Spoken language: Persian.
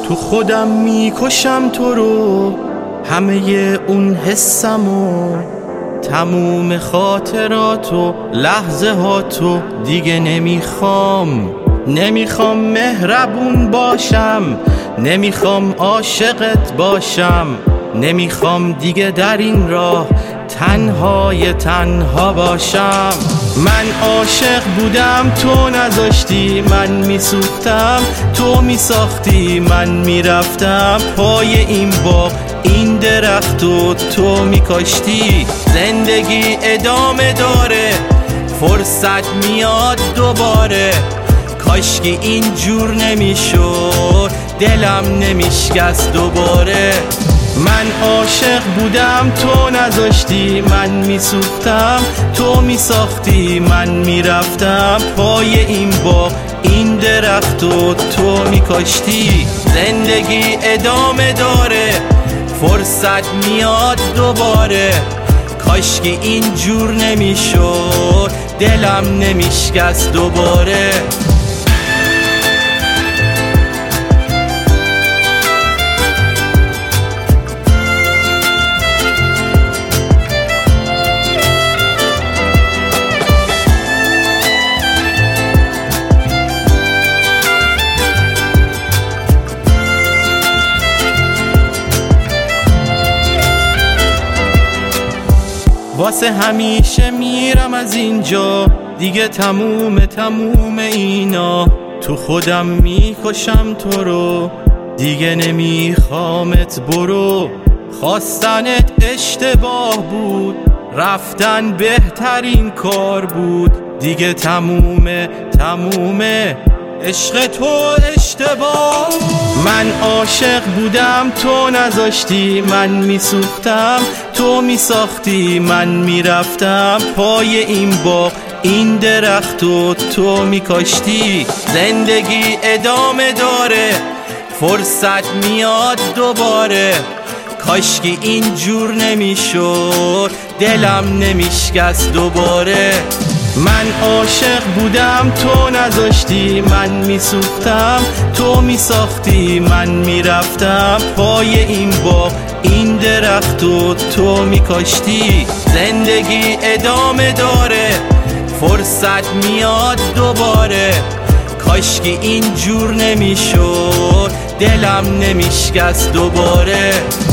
تو خودم میکشم تو رو، همه اون حسمو، تموم خاطراتو، لحظه هاتو دیگه نمیخوام مهربون باشم، نمیخوام عاشقت باشم، نمیخوام دیگه در این راه تنها باشم. من عاشق بودم تو نذاشتی، من میسوختم تو میساختی، من میرفتم پای این باغ این درختو تو میکاشتی. زندگی ادامه داره، فرصت میاد دوباره، کاشکی اینجور نمیشد، دلم نمیشکست دوباره. من عاشق بودم تو نذاشتی، من میسوختم تو میساختی، من میرفتم پای این باغ این درختو تو میکاشتی. زندگی ادامه داره، فرصت میاد دوباره، کاشکی اینجور نمیشد، دلم نمیشکست دوباره. واسه همیشه میرم از اینجا، دیگه تموم اینا، تو خودم میکشم تو رو، دیگه نمیخوامت برو. خواستنت اشتباه بود، رفتن بهترین کار بود، دیگه تمومه عشق تو اشتباه. من عاشق بودم تو نذاشتی، من میسوختم تو میساختی، من میرفتم پای این باغ این درختو تو میکاشتی. زندگی ادامه داره، فرصت میاد دوباره، کاشکی اینجور نمیشد، دلم نمیشکست دوباره. من عاشق بودم تو نذاشتی، من میسوختم تو میساختی، من میرفتم پای این باغ این درختو تو میکاشتی. زندگی ادامه داره، فرصت میاد دوباره، کاشکی اینجور نمیشد، دلم نمیشکست دوباره.